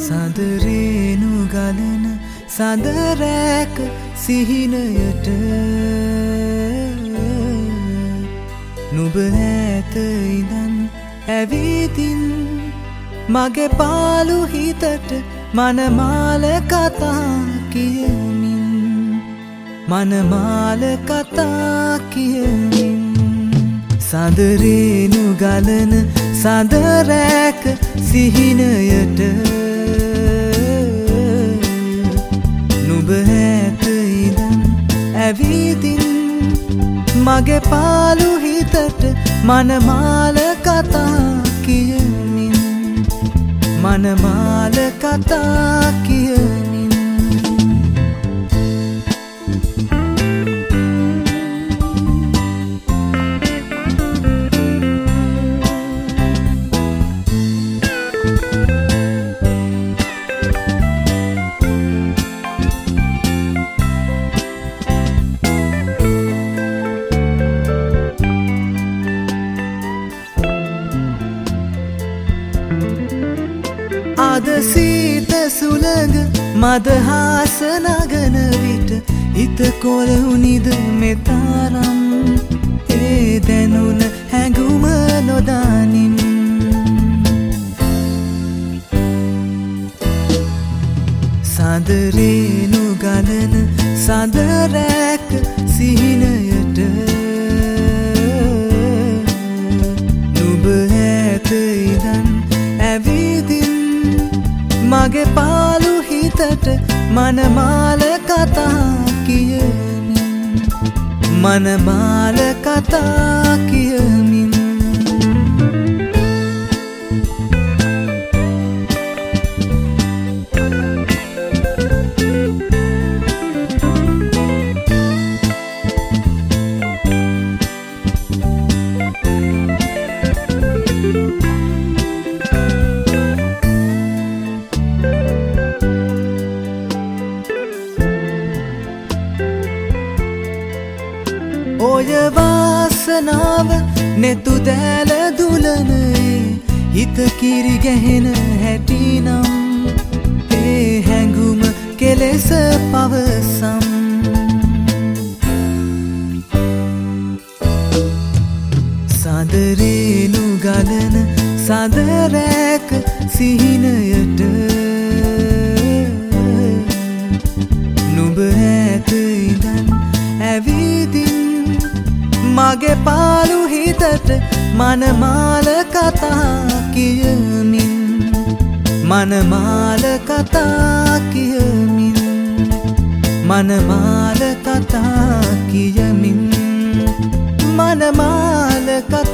සඳරේනු ගලන සඳරෑක සිහිනයට නුඹ ඈත ඉඳන් ඇවිදින් මගේ පාළු හිතට මනමාල කතා කියමින් මනමාල කතා කියමින් සඳරේනු ගලන සඳරෑක සිහිනයට නුඹ ඈත ඉඳන් ඇවිදින් මගේ පාළු හිතට මනමාල කතා කියමින් මනමාල කතා කියමින් අද සීත සුළඟ මදහාස නගන විට හිත කොළවුනිද මෙතරම් ඒ දැනුන හැඟුම නොදනින් සඳරේනු ගලන සඳරෑක සිහිනයට නුඹ ඈත ඉඳන් ඇවිදින් මගේ පාළු හිතට මනමාල කතා කියමින් මනමාල කතා කියමින් ඔය වාසනාව නෙතු දැල දුලනේ හිත කිරි ගැහෙන හැටිනම් ඒ හැඟුම කෙලෙස පවසම් සඳරේනු ගලන සඳරෑක සිහිනයට නුඹ ඈත ඉඳන් ඇවිදින් මගේ පාළු හිතට මනමාල කතා කියමින් මනමාල කතා කියමින් මනමාල කතා කියමින් මනමාල කතා